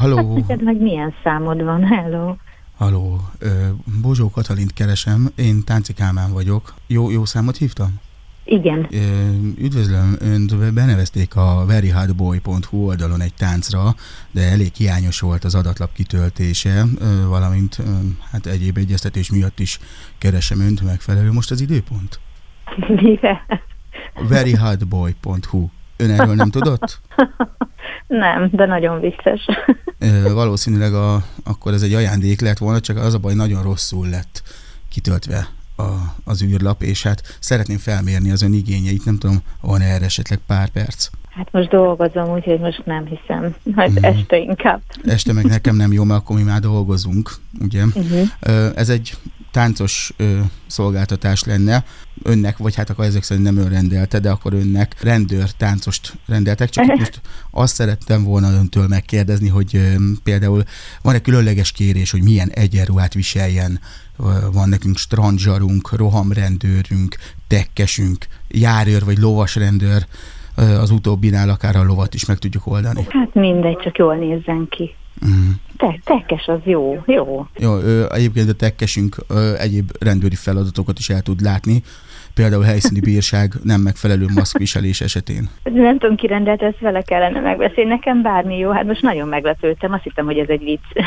Halló. Neked meg milyen számod van? Hello. Halló. Bozsó Katalint keresem, én Tánci Kálmán vagyok. Jó számot hívtam? Igen. Üdvözlöm, önt benevezték a veryhotboy.hu oldalon egy táncra, de elég hiányos volt az adatlap kitöltése, valamint hát egyéb egyeztetés miatt is keresem önt, megfelelő most az időpont? Mire? veryhotboy.hu. Ön erről nem tudott? Nem, de nagyon vicces. Valószínűleg akkor ez egy ajándék lett volna, csak az a baj, nagyon rosszul lett kitöltve az űrlap, és hát szeretném felmérni az ön igényeit, nem tudom, van erre esetleg pár perc? Hát most dolgozom, úgyhogy most nem hiszem, majd este inkább. Este meg nekem nem jó, mert akkor mi már dolgozunk, ugye? Ez egy táncos szolgáltatás lenne önnek, vagy hát akkor ezek szerint nem ön rendelte, de akkor önnek rendőr táncost rendeltek, csak most azt szerettem volna öntől megkérdezni, hogy például van-e különleges kérés, hogy milyen egyenruhát viseljen, van nekünk strandzsarunk, rohamrendőrünk, tekkesünk, járőr vagy lovasrendőr, az utóbbinál akár a lovat is meg tudjuk oldani. Hát mindegy, csak jól nézzen ki. Tekkes az jó. Jó, egyébként a tekkesünk egyéb rendőri feladatokat is el tud látni, például helyszíni bírság, nem megfelelő maszkviselés esetén. Nem tudom, ki rendelt, ezt vele kellene megbeszélni, nekem bármi jó, hát most nagyon meglepődtem, azt hittem, hogy ez egy vicc.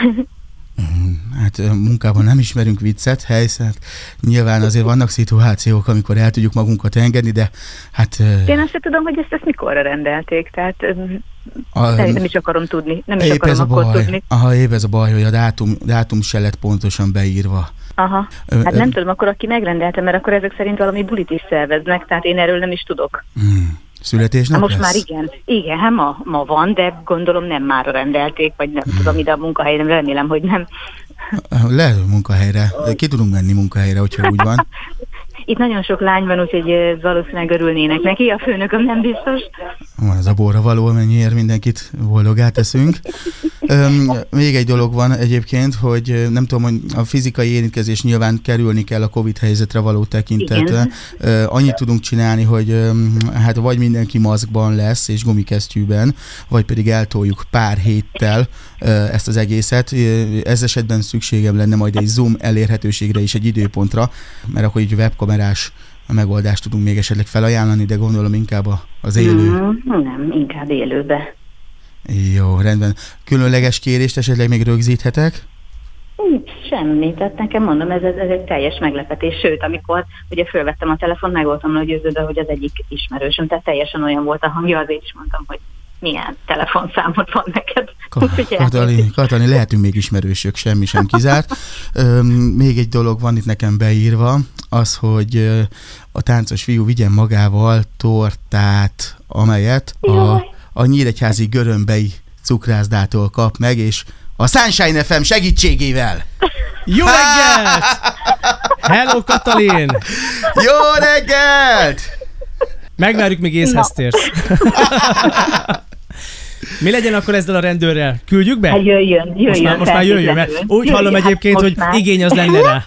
Hát munkában nem ismerünk viccet, helyszínt. Nyilván azért vannak szituációk, amikor el tudjuk magunkat engedni, de hát... Én azt sem tudom, hogy ezt mikorra rendelték, tehát nem is akarom tudni, nem is akarom akkor tudni. Épp ez a baj, hogy a dátum se lett pontosan beírva. Aha, hát nem tudom, akkor aki megrendelte, mert akkor ezek szerint valami bulit is szerveznek, tehát én erről nem is tudok. Születésnap most lesz? Már igen. Igen, hát ma van, de gondolom nem mára rendelték, vagy nem tudom, ide a munkahelyre, remélem, hogy nem. Lehet, hogy munkahelyre. De ki tudunk menni munkahelyre, hogyha úgy van. Itt nagyon sok lány van, úgyhogy valószínűleg örülnének neki, a főnököm nem biztos. Van az a borra való, amennyiért mindenkit boldogá teszünk. Még egy dolog van egyébként, hogy nem tudom, hogy a fizikai érintkezés nyilván kerülni kell a Covid helyzetre való tekintetve. Annyit tudunk csinálni, hogy hát vagy mindenki maszkban lesz és gumikesztyűben, vagy pedig eltoljuk pár héttel ezt az egészet. Ez esetben szükségem lenne majd egy Zoom elérhetőségre és egy időpontra, mert akkor így webkamerás megoldást tudunk még esetleg felajánlani, de gondolom inkább az élő. Nem, inkább élőbe. Jó, rendben. Különleges kérést esetleg még rögzíthetek? Semmi, tehát nekem mondom, ez egy teljes meglepetés, sőt, amikor ugye fölvettem a telefont, meg voltam nagy győződve, hogy az egyik ismerősöm, tehát teljesen olyan volt a hangja, azért is mondtam, hogy milyen telefonszámod van neked. Katalin, lehetünk még ismerősök, semmi sem kizárt. Még egy dolog van itt nekem beírva, az, hogy a táncos fiú vigyen magával tortát, amelyet a nyíregyházi Görömbei cukrászdától kap meg, és a Sunshine FM segítségével. Jó reggelt! Hello, Katalin! Jó reggelt! Megvárjuk, még észhez térsz. Mi legyen akkor ezzel a rendőrrel? Küldjük be? Hát jöjjön. Most már jöjjön, mert úgy hallom egyébként, hogy igény az lenne rá.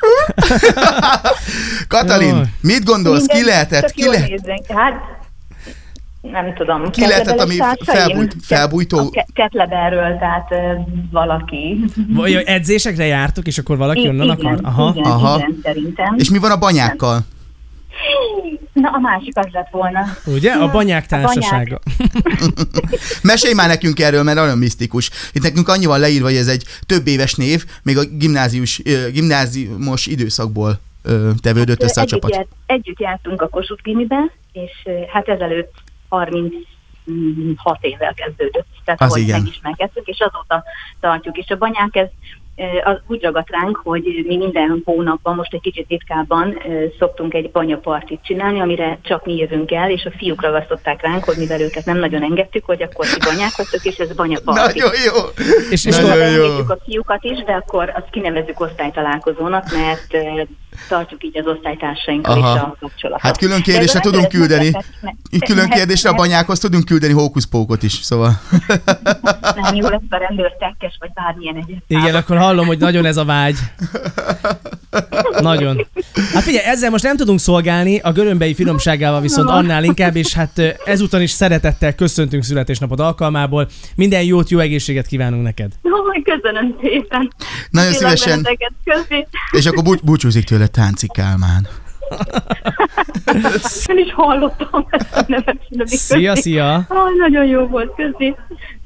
Katalin, mit gondolsz? Ki lehetett? Hát, nem tudom. Ki lehetett, ami felbújtó? Ketleberről, tehát valaki. Vagy edzésekre jártok, és akkor valaki onnan akar? Igen, szerintem. És mi van a banyákkal? Na, a másik az lett volna. Ugye? A banyák társasága. Mesélj már nekünk erről, mert nagyon misztikus. Itt nekünk annyi van leírva, hogy ez egy több éves név, még a gimnáziumos időszakból tevődött össze a csapat. Együtt jártunk a Kossuth Gimibe, és hát ezelőtt 36 évvel kezdődött. Tehát az ahogy igen. Megismerkedtünk, és azóta tartjuk. És a banyák, ez az úgy ragadt ránk, hogy mi minden hónapban, most egy kicsit ritkábban szoktunk egy banyapartit csinálni, amire csak mi jövünk el, és a fiúk ragasztották ránk, hogy mivel őket nem nagyon engedtük, hogy akkor ti banyák vagytok, és ez banyaparti. Nagyon jó! És engedjük a fiúkat is, de akkor azt kinevezzük osztálytalálkozónak, mert tartjuk így az osztálytársainkkal is a kapcsolatot. Hát külön kérdésre tudunk küldeni. Külön kérdésre a banyákhoz tudunk küldeni hókuszpókot is, szóval. Nem jó lesz a rendőr, tekkes, vagy bármilyen egyet. Igen, akkor hallom, hogy nagyon ez a vágy. Nagyon. Hát figyelj, ezzel most nem tudunk szolgálni, a görömbei finomságával viszont annál inkább, és hát ezúton is szeretettel köszöntünk születésnapod alkalmából. Minden jót, jó egészséget kívánunk neked. Köszönöm szépen. Nagyon szívesen. És akkor búcsúzik tőle Tánci Kálmán. Én is hallottam ezt a nevet. Szia! Nagyon jó volt, köszi.